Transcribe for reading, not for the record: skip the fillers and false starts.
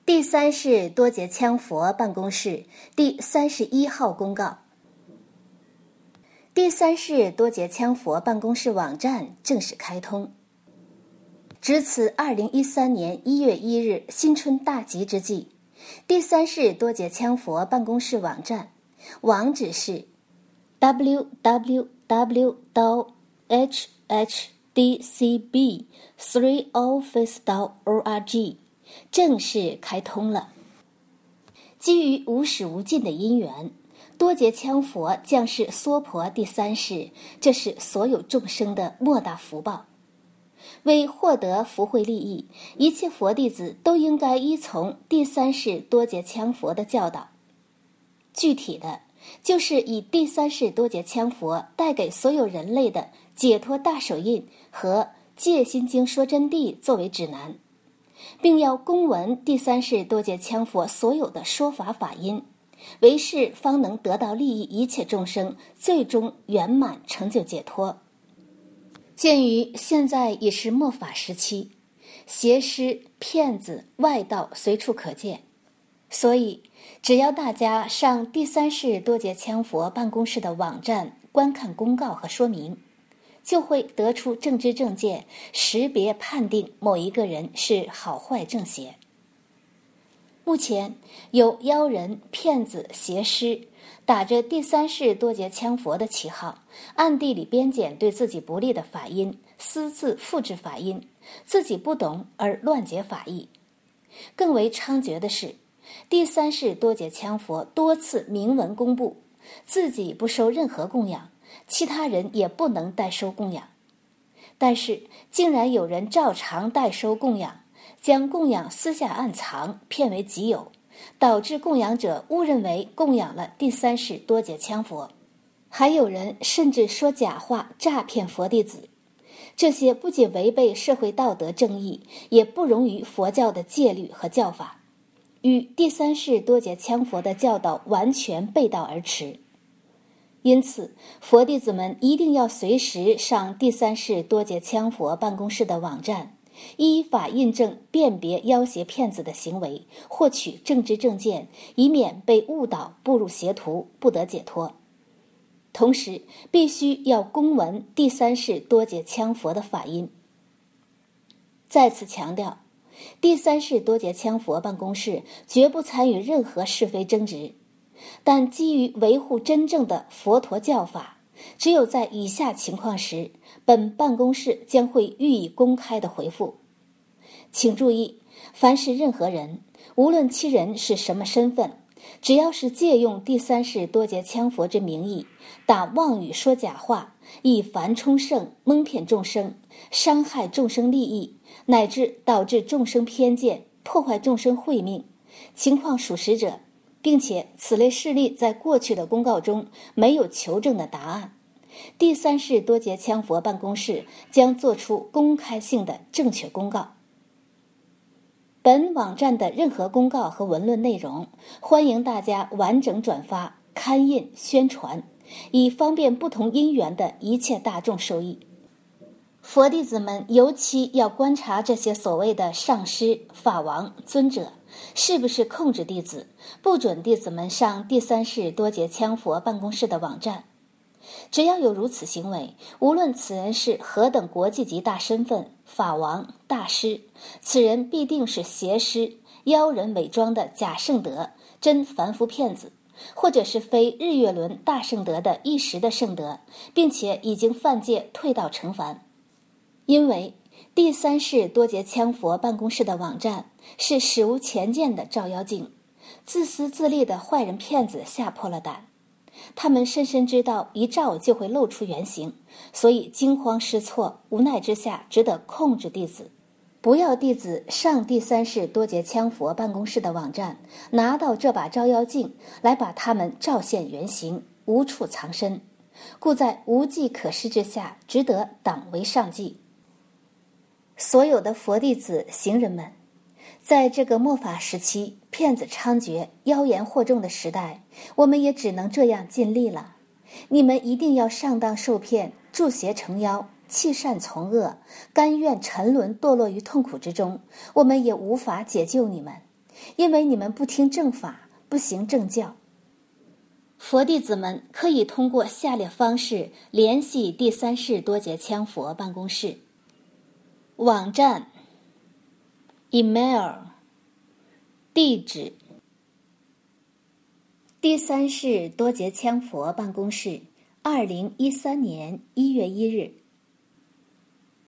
第三世多杰羌佛办公室第31号公告。第三世多杰羌佛办公室网站正式开通。值此2013年1月1日新春大吉之际，第三世多杰羌佛办公室网站网址是 www.hhdcb3office.org， 正式开通了。基于无始无尽的因缘，多杰羌佛降世娑婆第三世，这是所有众生的莫大福报。为获得福慧利益，一切佛弟子都应该依从第三世多杰羌佛的教导。具体的就是以第三世多杰羌佛带给所有人类的解脱大手印和戒心经说真谛作为指南，并要恭闻第三世多杰羌佛所有的说法法音，为是方能得到利益一切众生，最终圆满成就解脱。鉴于现在已是末法时期，邪师、骗子、外道随处可见，所以只要大家上第三世多杰羌佛办公室的网站观看公告和说明，就会得出正知正见，识别判定某一个人是好坏正邪。目前有妖人、骗子、邪师打着第三世多杰羌佛的旗号，暗地里编笺对自己不利的法音，私自复制法音，自己不懂而乱解法义。更为猖獗的是，第三世多杰羌佛多次明文公布，自己不收任何供养，其他人也不能代收供养。但是竟然有人照常代收供养，将供养私下暗藏，骗为己有，导致供养者误认为供养了第三世多杰羌佛。还有人甚至说假话诈骗佛弟子，这些不仅违背社会道德正义，也不容于佛教的戒律和教法，与第三世多杰羌佛的教导完全背道而驰。因此佛弟子们一定要随时上第三世多杰羌佛办公室的网站，依法印证辨别妖邪骗子的行为，获取正知正见，以免被误导步入邪途，不得解脱。同时必须要恭闻第三世多杰羌佛的法音。再次强调，第三世多杰羌佛办公室绝不参与任何是非争执，但基于维护真正的佛陀教法，只有在以下情况时，本办公室将会予以公开的回复。请注意，凡是任何人，无论其人是什么身份，只要是借用第三世多杰羌佛之名义，打妄语说假话，以凡充盛，蒙骗众生，伤害众生利益，乃至导致众生偏见，破坏众生慧命，情况属实者，并且此类事例在过去的公告中没有求证的答案，第三世多杰羌佛办公室将做出公开性的正确公告。本网站的任何公告和文论内容，欢迎大家完整转发、刊印、宣传，以方便不同因缘的一切大众受益。佛弟子们尤其要观察这些所谓的上师、法王、尊者是不是控制弟子，不准弟子们上第三世多杰羌佛办公室的网站。只要有如此行为，无论此人是何等国际级大身份，法王、大师，此人必定是邪师、妖人伪装的假圣德，真凡夫骗子，或者是非日月轮大圣德的一时的圣德，并且已经犯戒退道成凡。因为第三世多杰羌佛办公室的网站是史无前见的照妖镜，自私自利的坏人骗子吓破了胆，他们深深知道一照就会露出原形，所以惊慌失措，无奈之下只得控制弟子，不要弟子上第三世多杰羌佛办公室的网站，拿到这把照妖镜来把他们照现原形，无处藏身，故在无计可施之下，只得挡为上计。所有的佛弟子行人们，在这个末法时期，骗子猖獗，妖言惑众的时代，我们也只能这样尽力了。你们一定要上当受骗，助邪成妖，弃善从恶，甘愿沉沦堕落于痛苦之中，我们也无法解救你们。 因为你们不听正法，不行正教。佛弟子们可以通过下列方式联系第三世多杰羌佛办公室：网站、email、地址。第三世多杰羌佛办公室，2013年1月1日。